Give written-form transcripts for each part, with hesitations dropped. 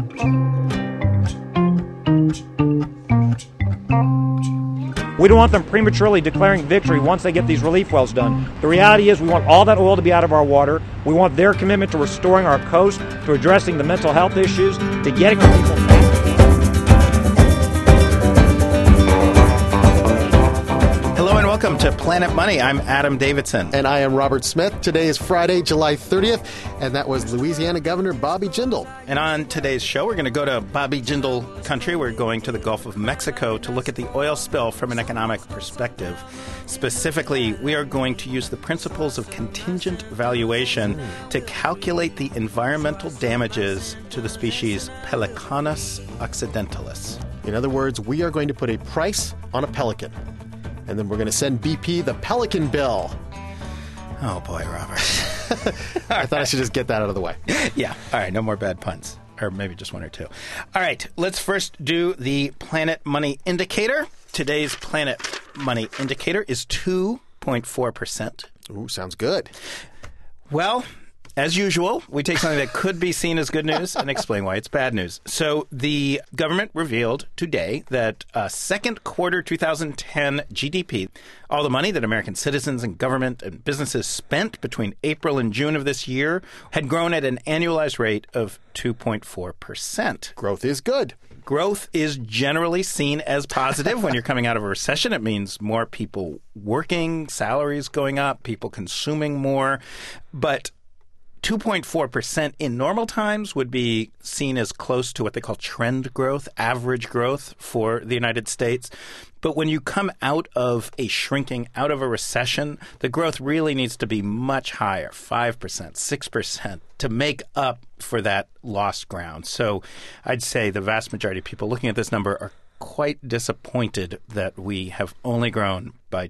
We don't want them prematurely declaring victory once they get these relief wells done. The reality is we want all that oil to be out of our water. We want their commitment to restoring our coast, to addressing the mental health issues, to getting our people back. Hello and welcome to Planet Money. I'm Adam Davidson. And I am Robert Smith. Today is Friday, July 30th, and that was Louisiana Governor Bobby Jindal. And on today's show, we're going to go to Bobby Jindal country. We're going to the Gulf of Mexico to look at the oil spill from an economic perspective. Specifically, we are going to use the principles of contingent valuation to calculate the environmental damages to the species Pelecanus occidentalis. In other words, we are going to put a price on a pelican. And then we're going to send BP the Pelican bill. Oh, boy, Robert. I thought I should just get that out of the way. Yeah. All right. No more bad puns. Or maybe just one or two. All right. Let's first do the Planet Money Indicator. Today's Planet Money Indicator is 2.4%. Ooh, sounds good. Well, as usual, we take something that could be seen as good news and explain why it's bad news. So the government revealed today that second quarter 2010 GDP, all the money that American citizens and government and businesses spent between April and June of this year, had grown at an annualized rate of 2.4%. Growth is good. Growth is generally seen as positive when you're coming out of a recession. It means more people working, salaries going up, people consuming more. But 2.4% in normal times would be seen as close to what they call trend growth, average growth for the United States. But when you come out of a shrinking, out of a recession, the growth really needs to be much higher, 5%, 6%, to make up for that lost ground. So I'd say the vast majority of people looking at this number are quite disappointed that we have only grown by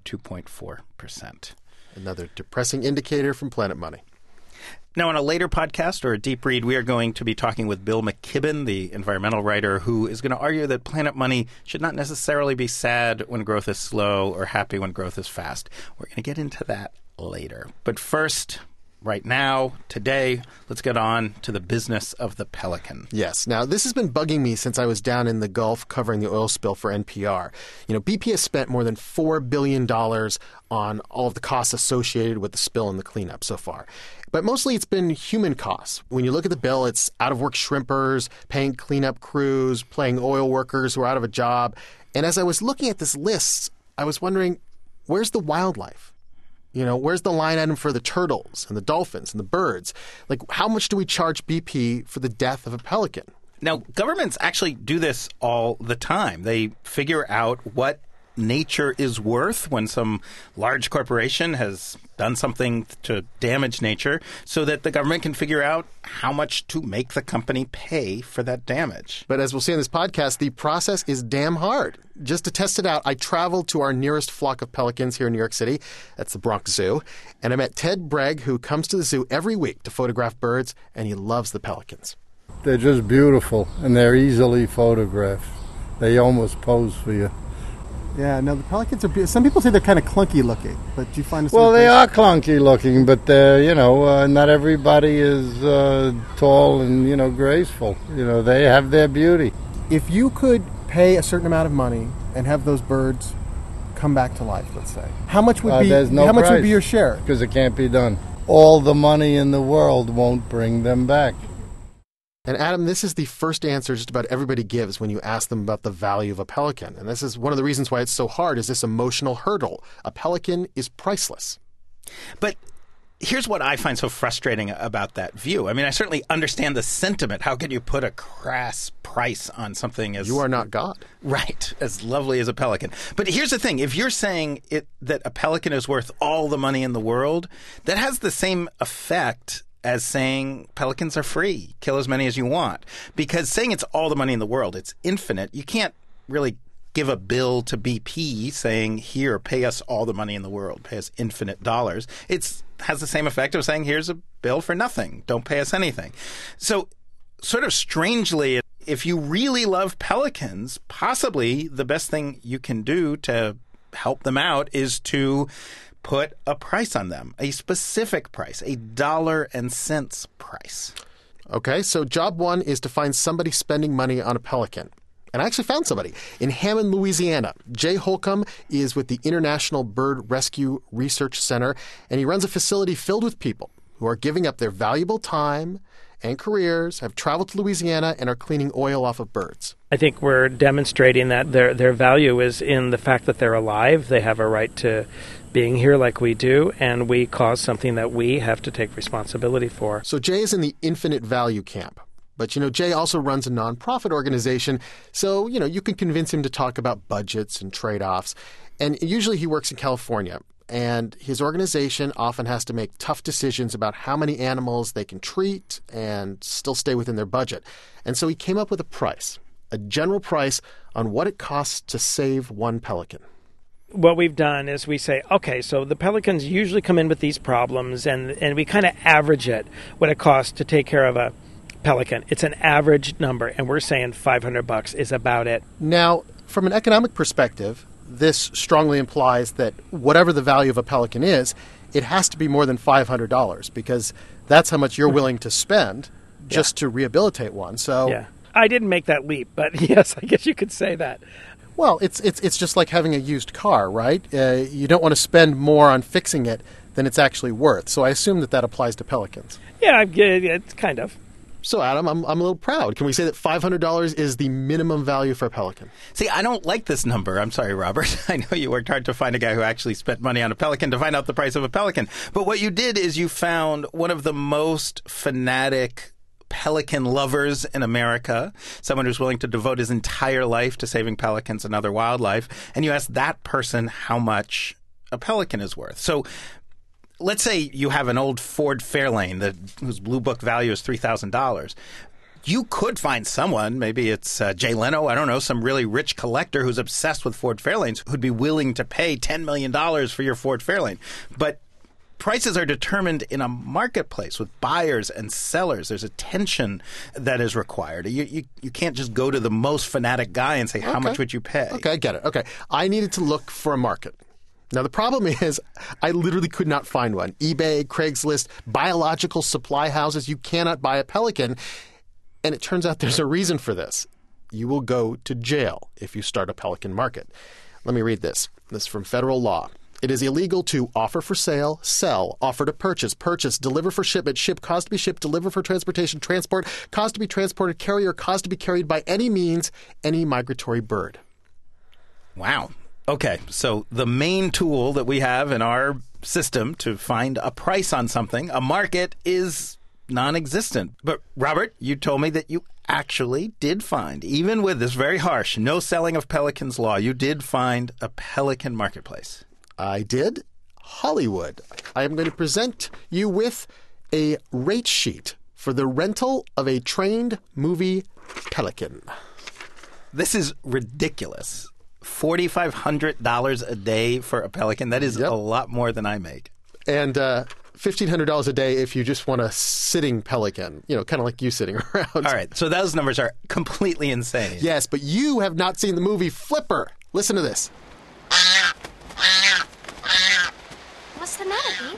2.4%. Another depressing indicator from Planet Money. Now, in a later podcast or a deep read, we are going to be talking with Bill McKibben, the environmental writer, who is going to argue that Planet Money should not necessarily be sad when growth is slow or happy when growth is fast. We're going to get into that later. But first, right now, today, let's get on to the business of the Pelican. Yes. Now, this has been bugging me since I was down in the Gulf covering the oil spill for NPR. You know, BP has spent more than $4 billion on all of the costs associated with the spill and the cleanup so far. But mostly it's been human costs. When you look at the bill, it's out-of-work shrimpers, paying cleanup crews, paying oil workers who are out of a job. And as I was looking at this list, I was wondering, where's the wildlife? You know, where's the line item for the turtles and the dolphins and the birds? Like, how much do we charge BP for the death of a pelican? Now, governments actually do this all the time. They figure out what nature is worth when some large corporation has done something to damage nature so that the government can figure out how much to make the company pay for that damage. But as we'll see in this podcast, the process is damn hard. Just to test it out, I traveled to our nearest flock of pelicans here in New York City. That's the Bronx Zoo. And I met Ted Bregg, who comes to the zoo every week to photograph birds, and he loves the pelicans. They're just beautiful, and they're easily photographed. They almost pose for you. Yeah, no, the pelicans are. Some people say they're kind of clunky looking, but do you find? Well, they are clunky looking, but they're, not everybody is tall and graceful. They have their beauty. If you could pay a certain amount of money and have those birds come back to life, let's say, how much would be? There's no how much price, would be your share? Because it can't be done. All the money in the world won't bring them back. And Adam, this is the first answer just about everybody gives when you ask them about the value of a pelican. And this is one of the reasons why it's so hard, is this emotional hurdle. A pelican is priceless. But here's what I find so frustrating about that view. I mean, I certainly understand the sentiment. How could you put a crass price on something as... You are not God. Right, as lovely as a pelican. But here's the thing. If you're saying that a pelican is worth all the money in the world, that has the same effect as saying pelicans are free, kill as many as you want. Because saying it's all the money in the world, it's infinite. You can't really give a bill to BP saying, here, pay us all the money in the world, pay us infinite dollars. It has the same effect of saying, here's a bill for nothing, don't pay us anything. So sort of strangely, if you really love pelicans, possibly the best thing you can do to help them out is to put a price on them, a specific price, a dollar and cents price. Okay, so job one is to find somebody spending money on a pelican. And I actually found somebody in Hammond, Louisiana. Jay Holcomb is with the International Bird Rescue Research Center, and he runs a facility filled with people who are giving up their valuable time and careers, have traveled to Louisiana, and are cleaning oil off of birds. I think we're demonstrating that their value is in the fact that they're alive. They have a right to being here like we do, and we cause something that we have to take responsibility for. So Jay is in the infinite value camp. But, Jay also runs a nonprofit organization, so, you can convince him to talk about budgets and trade-offs. And usually he works in California, and his organization often has to make tough decisions about how many animals they can treat and still stay within their budget. And so he came up with a price, a general price on what it costs to save one pelican. What we've done is we say, okay, so the pelicans usually come in with these problems, and we kind of average it, what it costs to take care of a pelican. It's an average number, and we're saying $500 is about it. Now, from an economic perspective, this strongly implies that whatever the value of a pelican is, it has to be more than $500 because that's how much you're willing to spend just to rehabilitate one. So, yeah, I didn't make that leap, but yes, I guess you could say that. Well, it's just like having a used car, right? You don't want to spend more on fixing it than it's actually worth. So I assume that applies to pelicans. Yeah, it's kind of. So, Adam, I'm a little proud. Can we say that $500 is the minimum value for a pelican? See, I don't like this number. I'm sorry, Robert. I know you worked hard to find a guy who actually spent money on a pelican to find out the price of a pelican. But what you did is you found one of the most fanatic pelican lovers in America, someone who's willing to devote his entire life to saving pelicans and other wildlife, and you asked that person how much a pelican is worth. So let's say you have an old Ford Fairlane whose Blue Book value is $3,000. You could find someone, maybe it's Jay Leno, I don't know, some really rich collector who's obsessed with Ford Fairlanes who'd be willing to pay $10 million for your Ford Fairlane. But prices are determined in a marketplace with buyers and sellers. There's a tension that is required. You can't just go to the most fanatic guy and say, how much would you pay? Okay, I get it. Okay, I needed to look for a market. Now, the problem is I literally could not find one. eBay, Craigslist, biological supply houses, you cannot buy a pelican. And it turns out there's a reason for this. You will go to jail if you start a pelican market. Let me read this. This is from federal law. It is illegal to offer for sale, sell, offer to purchase, deliver for shipment, ship, cause to be shipped, deliver for transportation, transport, cause to be transported, carry, or cause to be carried by any means, any migratory bird. Wow. Okay, so the main tool that we have in our system to find a price on something, a market, is non-existent. But Robert, you told me that you actually did find, even with this very harsh no selling of pelicans law, you did find a pelican marketplace. I did. Hollywood. I am going to present you with a rate sheet for the rental of a trained movie pelican. This is ridiculous. $4,500 a day for a pelican. That is a lot more than I make. And $1,500 a day if you just want a sitting pelican, kind of like you sitting around. All right, so those numbers are completely insane. Yes, but you have not seen the movie Flipper. Listen to this. What's the matter, Pete?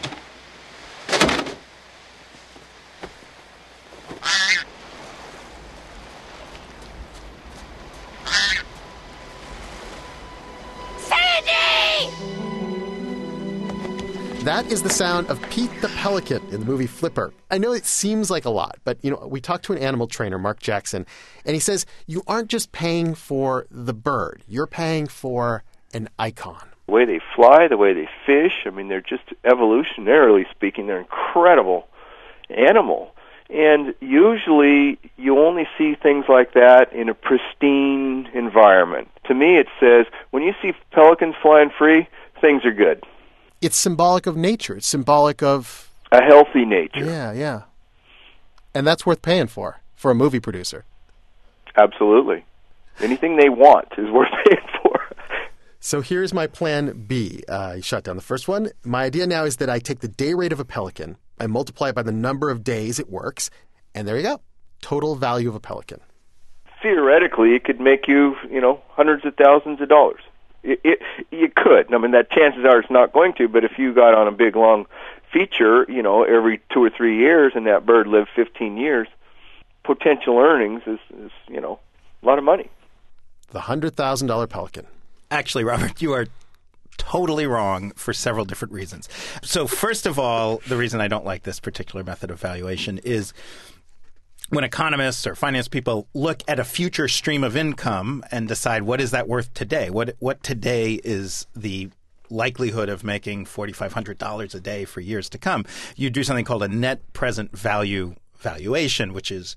That is the sound of Pete the Pelican in the movie Flipper. I know it seems like a lot, but we talked to an animal trainer, Mark Jackson, and he says you aren't just paying for the bird, you're paying for an icon. The way they fly, the way they fish, they're just evolutionarily speaking, they're incredible animal. And usually you only see things like that in a pristine environment. To me it says, when you see pelicans flying free, things are good. It's symbolic of nature. It's symbolic of a healthy nature. Yeah. And that's worth paying for a movie producer. Absolutely. Anything they want is worth paying for. So here's my plan B. You shot down the first one. My idea now is that I take the day rate of a pelican, I multiply it by the number of days it works, and there you go. Total value of a pelican. Theoretically, it could make you, hundreds of thousands of dollars. You could. That chances are it's not going to, but if you got on a big, long feature, every 2 or 3 years, and that bird lived 15 years, potential earnings is a lot of money. The $100,000 pelican. Actually, Robert, you are totally wrong for several different reasons. So first of all, the reason I don't like this particular method of valuation is when economists or finance people look at a future stream of income and decide what is that worth today, what today is the likelihood of making $4,500 a day for years to come, you do something called a net present value valuation, which is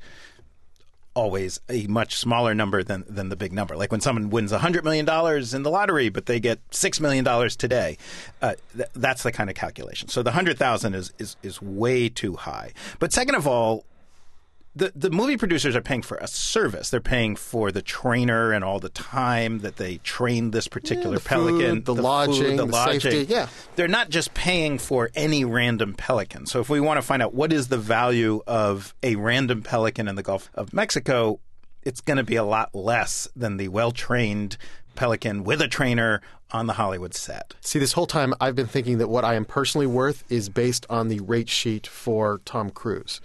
always a much smaller number than the big number. Like when someone wins $100 million in the lottery, but they get $6 million today, that's the kind of calculation. So the 100,000 is way too high. But second of all, the movie producers are paying for a service. They're paying for the trainer and all the time that they train this particular pelican. Food, the lodging, the safety. Yeah. They're not just paying for any random pelican. So if we want to find out what is the value of a random pelican in the Gulf of Mexico, it's going to be a lot less than the well-trained pelican with a trainer on the Hollywood set. See, this whole time I've been thinking that what I am personally worth is based on the rate sheet for Tom Cruise.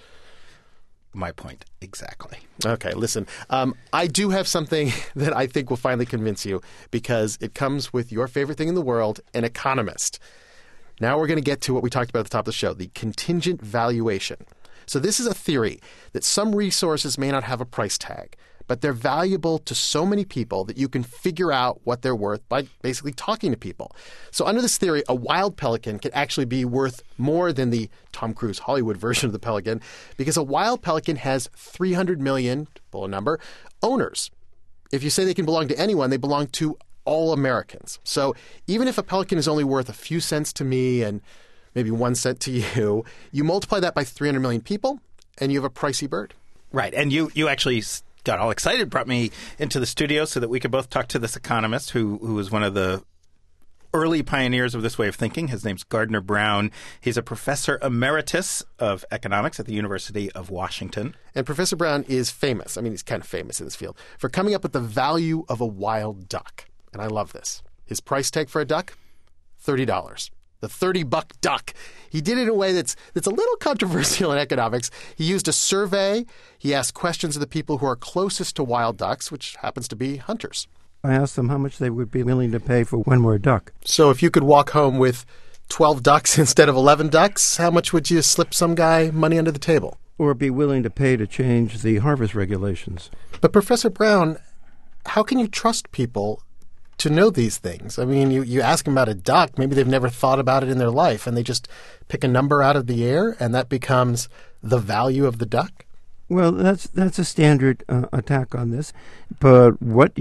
My point, exactly. Okay, listen. I do have something that I think will finally convince you because it comes with your favorite thing in the world, an economist. Now we're going to get to what we talked about at the top of the show, the contingent valuation. So this is a theory that some resources may not have a price tag, but they're valuable to so many people that you can figure out what they're worth by basically talking to people. So under this theory, a wild pelican could actually be worth more than the Tom Cruise Hollywood version of the pelican because a wild pelican has 300 million, to pull a number, owners. If you say they can belong to anyone, they belong to all Americans. So even if a pelican is only worth a few cents to me and maybe 1 cent to you, you multiply that by 300 million people and you have a pricey bird. Right. And you actually got all excited, brought me into the studio so that we could both talk to this economist who was one of the early pioneers of this way of thinking. His name's Gardner Brown. He's a professor emeritus of economics at the University of Washington. And Professor Brown is famous. I mean, he's kind of famous in this field for coming up with the value of a wild duck. And I love this. His price tag for a duck, $30. The $30 duck. He did it in a way that's a little controversial in economics. He used a survey. He asked questions of the people who are closest to wild ducks, which happens to be hunters. I asked them how much they would be willing to pay for one more duck. So if you could walk home with 12 ducks instead of 11 ducks, how much would you slip some guy money under the table? Or be willing to pay to change the harvest regulations. But Professor Brown, how can you trust people to know these things? I mean, you ask them about a duck, maybe they've never thought about it in their life, and they just pick a number out of the air, and that becomes the value of the duck? Well, that's a standard attack on this. But when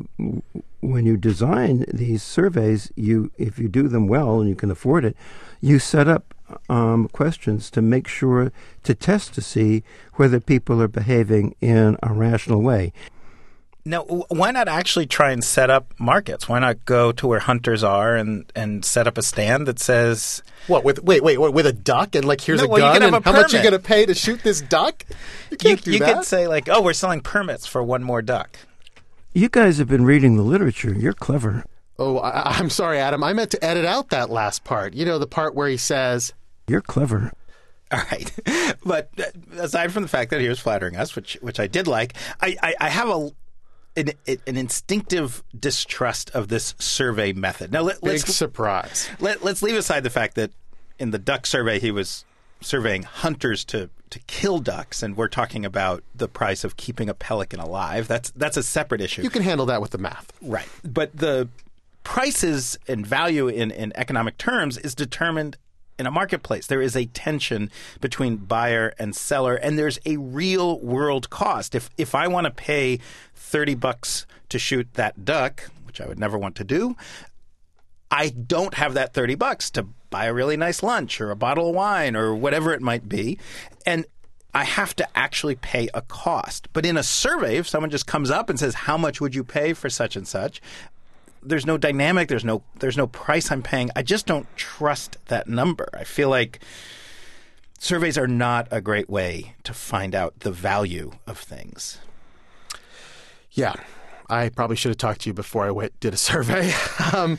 you design these surveys, if you do them well and you can afford it, you set up questions to make sure to test to see whether people are behaving in a rational way. Now, why not actually try and set up markets? Why not go to where hunters are and set up a stand that says... What, with a duck? And here's a gun, you can have and a how much are you permit. going to pay to shoot this duck? You can't do that. You could say, we're selling permits for one more duck. You guys have been reading the literature. You're clever. Oh, I'm sorry, Adam. I meant to edit out that last part. You know, the part where he says... You're clever. All right. But aside from the fact that he was flattering us, which I did like, I have an instinctive distrust of this survey method. Now, Big surprise. Let's leave aside the fact that in the duck survey he was surveying hunters to kill ducks, and we're talking about the price of keeping a pelican alive. That's a separate issue. You can handle that with the math. Right. But the prices and value in economic terms is determined in a marketplace. There is a tension between buyer and seller, and there's a real world cost. If I want to pay $30 to shoot that duck, which I would never want to do, I don't have that $30 to buy a really nice lunch or a bottle of wine or whatever it might be. And I have to actually pay a cost. But in a survey, if someone just comes up and says, how much would you pay for such and such? There's no dynamic. There's no price I'm paying. I just don't trust that number. I feel like surveys are not a great way to find out the value of things. Yeah, I probably should have talked to you before I did a survey.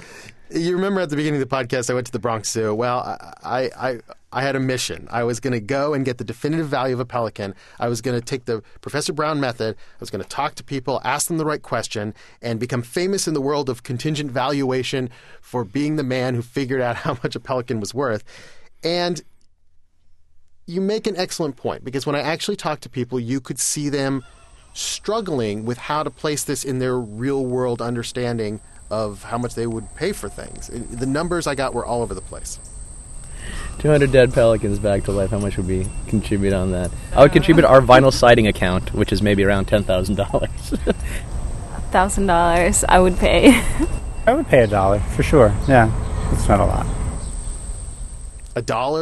You remember at the beginning of the podcast, I went to the Bronx Zoo. Well, I had a mission. I was going to go and get the definitive value of a pelican. I was going to take the Professor Brown method. I was going to talk to people, ask them the right question, and become famous in the world of contingent valuation for being the man who figured out how much a pelican was worth. And you make an excellent point, because when I actually talked to people, you could see them struggling with how to place this in their real-world understanding of how much they would pay for things. The numbers I got were all over the place. 200 dead pelicans back to life. How much would we contribute on that? I would contribute our vinyl siding account, which is maybe around $10,000. $1,000 I would pay. I would pay $1 for sure. Yeah, it's not a lot. $1?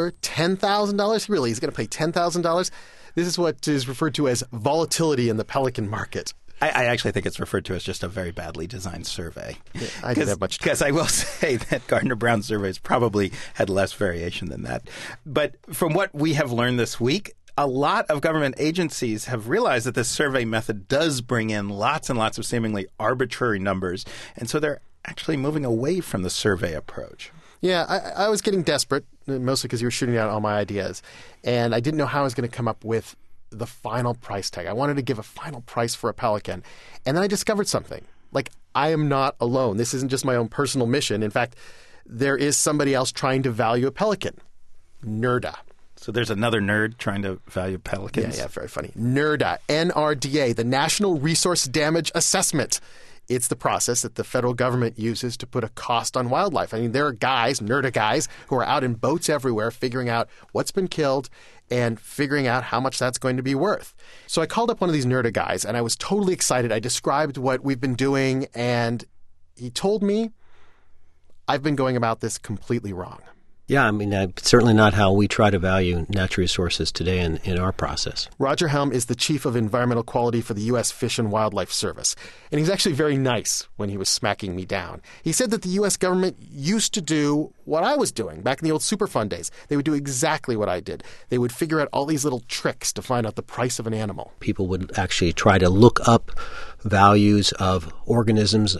$10,000? Really? He's going to pay $10,000? This is what is referred to as volatility in the pelican market. I actually think it's referred to as just a very badly designed survey. Yeah, I didn't have much time. Because I will say that Gardner-Brown's surveys probably had less variation than that. But from what we have learned this week, a lot of government agencies have realized that this survey method does bring in lots and lots of seemingly arbitrary numbers. And so they're actually moving away from the survey approach. Yeah, I was getting desperate, mostly because you were shooting out all my ideas. And I didn't know how I was going to come up with the final price tag. I wanted to give a final price for a pelican. And then I discovered something. Like, I am not alone. This isn't just my own personal mission. In fact, there is somebody else trying to value a pelican. NRDA. So there's another nerd trying to value pelicans? Yeah, very funny. NRDA, N-R-D-A, the National Resource Damage Assessment. It's the process that the federal government uses to put a cost on wildlife. I mean, there are guys, NRDA guys, who are out in boats everywhere figuring out what's been killed and figuring out how much that's going to be worth. So I called up one of these NRDA guys, and I was totally excited. I described what we've been doing, and he told me I've been going about this completely wrong. Yeah, I mean, certainly not how we try to value natural resources today in our process. Roger Helm is the Chief of Environmental Quality for the U.S. Fish and Wildlife Service, and he's actually very nice when he was smacking me down. He said that the U.S. government used to do what I was doing back in the old Superfund days. They would do exactly what I did. They would figure out all these little tricks to find out the price of an animal. People would actually try to look up values of organisms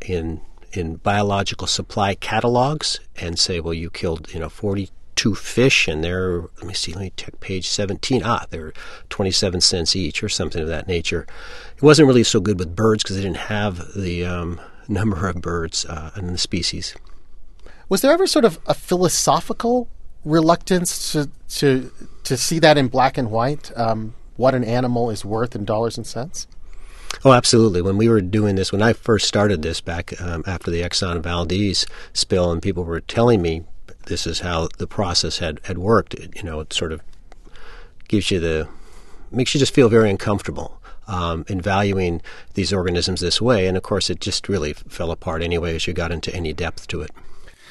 in biological supply catalogs and say, well, you killed 42 fish and they're, let me take page 17. They're 27 cents each or something of that nature. It wasn't really so good with birds because they didn't have the number of birds in the species. Was there ever sort of a philosophical reluctance to see that in black and white, what an animal is worth in dollars and cents? Oh, absolutely. When we were doing this, when I first started this back after the Exxon Valdez spill, and people were telling me this is how the process had worked, it sort of makes you just feel very uncomfortable in valuing these organisms this way. And of course, it just really fell apart anyway as you got into any depth to it.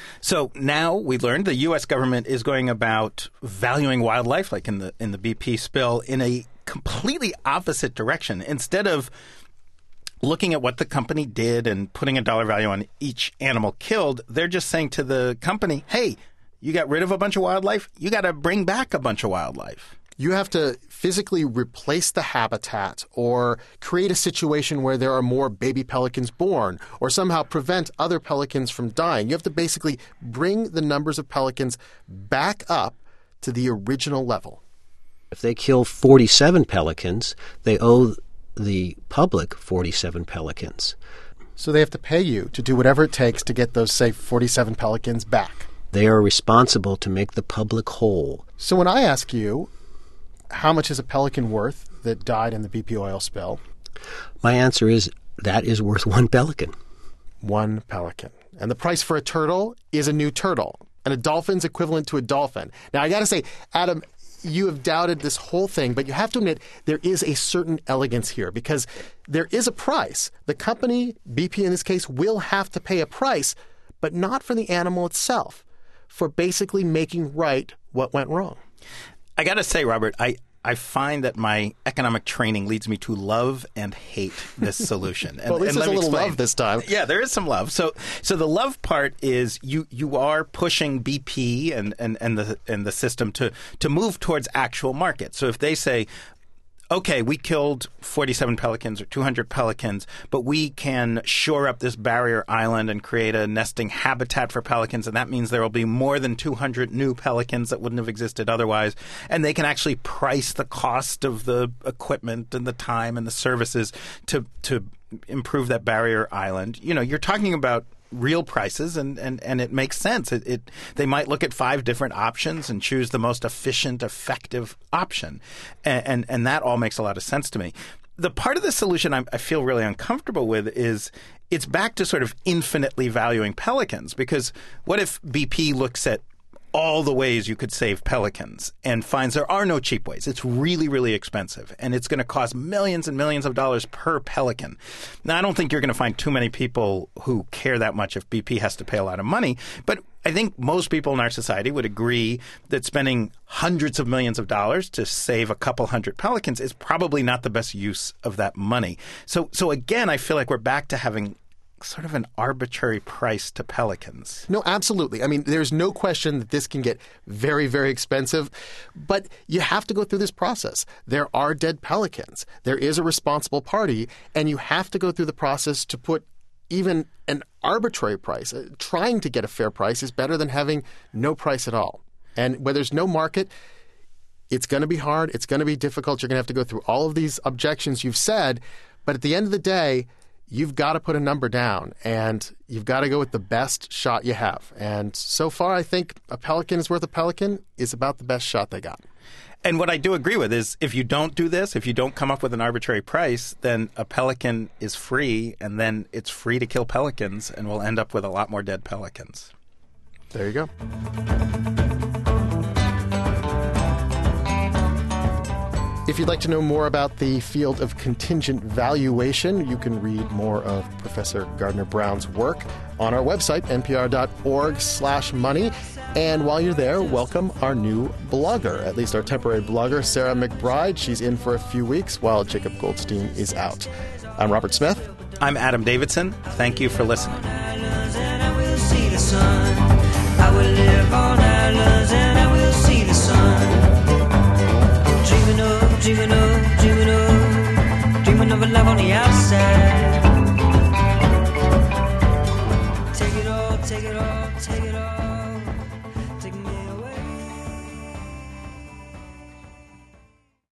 So now we learned the U.S. government is going about valuing wildlife, like in the BP spill, in a completely opposite direction. Instead of looking at what the company did and putting a dollar value on each animal killed, they're just saying to the company, hey, you got rid of a bunch of wildlife, you got to bring back a bunch of wildlife. You have to physically replace the habitat or create a situation where there are more baby pelicans born or somehow prevent other pelicans from dying. You have to basically bring the numbers of pelicans back up to the original level. If they kill 47 pelicans, they owe the public 47 pelicans. So they have to pay you to do whatever it takes to get those, say, 47 pelicans back. They are responsible to make the public whole. So when I ask you, how much is a pelican worth that died in the BP oil spill? My answer is that is worth one pelican. One pelican. And the price for a turtle is a new turtle. And a dolphin's equivalent to a dolphin. Now, I got to say, Adam, you have doubted this whole thing, but you have to admit there is a certain elegance here because there is a price. The company, BP in this case, will have to pay a price, but not for the animal itself, for basically making right what went wrong. I got to say, Robert, I find that my economic training leads me to love and hate this solution. Well, at least there's a little love this time. Yeah, there is some love. So the love part is you are pushing BP and the system to move towards actual markets. So if they say, okay, we killed 47 pelicans or 200 pelicans, but we can shore up this barrier island and create a nesting habitat for pelicans, and that means there will be more than 200 new pelicans that wouldn't have existed otherwise, and they can actually price the cost of the equipment and the time and the services to improve that barrier island. You know, you're talking about real prices, and it makes sense. They might look at 5 different options and choose the most efficient, effective option, and that all makes a lot of sense to me. The part of the solution I feel really uncomfortable with is it's back to sort of infinitely valuing pelicans, because what if BP looks at all the ways you could save pelicans and finds there are no cheap ways? It's really, really expensive, and it's going to cost millions and millions of dollars per pelican. Now, I don't think you're going to find too many people who care that much if BP has to pay a lot of money, but I think most people in our society would agree that spending hundreds of millions of dollars to save a couple hundred pelicans is probably not the best use of that money. So again, I feel like we're back to having sort of an arbitrary price to pelicans. No, absolutely. I mean, there's no question that this can get very, very expensive, but you have to go through this process. There are dead pelicans. There is a responsible party, and you have to go through the process to put even an arbitrary price. Trying to get a fair price is better than having no price at all. And where there's no market, it's going to be hard. It's going to be difficult. You're going to have to go through all of these objections you've said, but at the end of the day, you've got to put a number down, and you've got to go with the best shot you have. And so far, I think a pelican is worth a pelican is about the best shot they got. And what I do agree with is if you don't do this, if you don't come up with an arbitrary price, then a pelican is free, and then it's free to kill pelicans, and we'll end up with a lot more dead pelicans. There you go. If you'd like to know more about the field of contingent valuation, you can read more of Professor Gardner-Brown's work on our website, npr.org/money. And while you're there, welcome our new blogger, at least our temporary blogger, Sarah McBride. She's in for a few weeks while Jacob Goldstein is out. I'm Robert Smith. I'm Adam Davidson. Thank you for listening. I will see the sun. I will live on islands and I will see the sun. Dreaming of a love on the outside. Take it all, take it all, take it all.